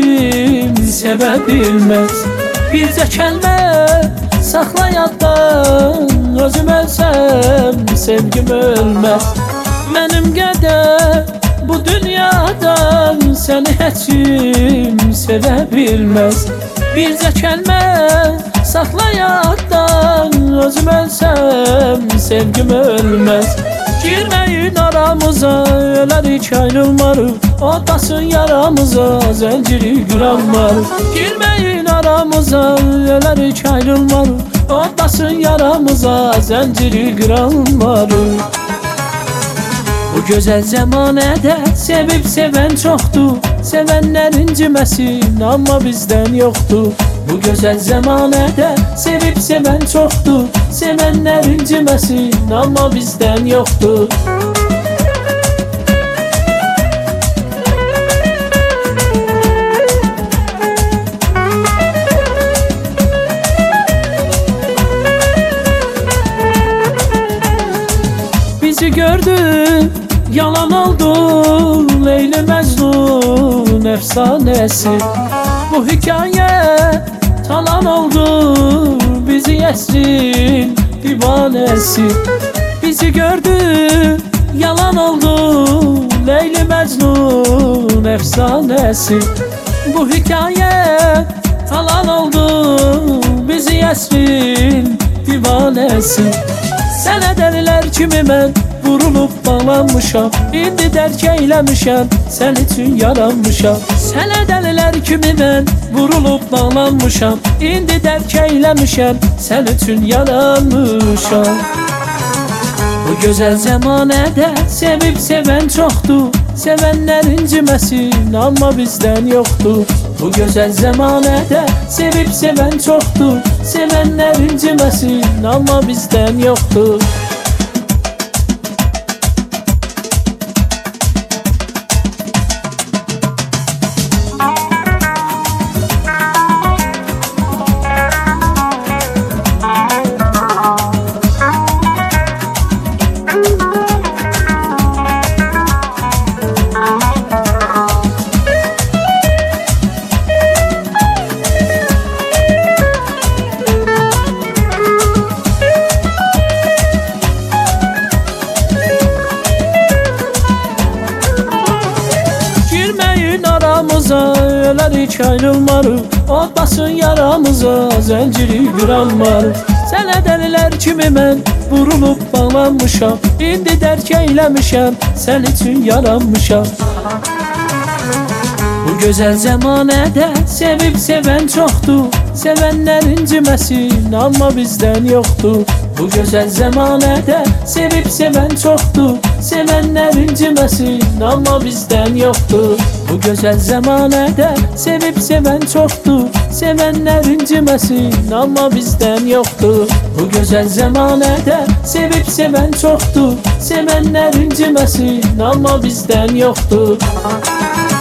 kim sevə bilməz. Bircə kəlmə saxla yaddan, özüm ölsəm sevgim ölməz. Mənim qədər bu dünyadan səni heç kim sevə bilməz. Bircə kəlmə saxla yaddan, özüm ölsəm sevgim ölməz. Girməyin aramıza, ölərik ayrılmarıq. Otasın yaramıza, zənciri qıranmarıq. Girməyin aramıza, ölərik ayrılmarıq. Otasın yaramıza, zənciri qıranmarıq. Bu gözəl zəmanədə sevib sevən çoxdur. Sevənlər inciməsin, amma bizdən yoxdur. Bu gözəl zəmanədə sevib sevən çoxdur. Sevənlər inciməsin, amma bizdən yoxdur. Bizi gördü, yalan oldu Leyli Məcnun əfsanəsi. Bu hikayə talan oldu bizi əsrin divanəsi. Bizi gördü, yalan oldu Leyli Məcnun əfsanəsi. Bu hikayə talan oldu bizi əsrin divanəsi. Sənə dəlilər kimi mən vurulub bağlanmışam. İndi dərk eyləmişəm, sən üçün yaranmışam. Sənə dəlilər kimi mən vurulub bağlanmışam. İndi dərk eyləmişəm, sən üçün yaranmışam. Bu gözəl zəmanədə sevib sevən çoxdur. Sevənlər inciməsin, amma bizdən yoxdur. Bu gözəl zəmanədə sevib sevən çoxdur. Sevənlər inciməsin, amma bizdən yoxdur. Ölərik ayrılmarıq. Otasın yaramıza, zənciri qıranmarıq. Sənə dəlilər kimi mən vurulub bağlanmışam. İndi dərk eyləmişəm, sən üçün yaranmışam. Bu gözəl zəmanədə sevib sevən çoxdur. Sevənlər inciməsin, amma bizdən yoxdur. Bu gözəl zəmanədə sevib sevən çoxdur. Sevənlər inciməsin, amma bizdən yoxdur. Bu gözəl zəmanədə sevib sevən çoxdur. Sevənlər inciməsin, amma bizdən yoxdur. Bu gözəl zəmanədə sevib sevən çoxdur. Sevənlər inciməsin, amma bizdən yoxdur.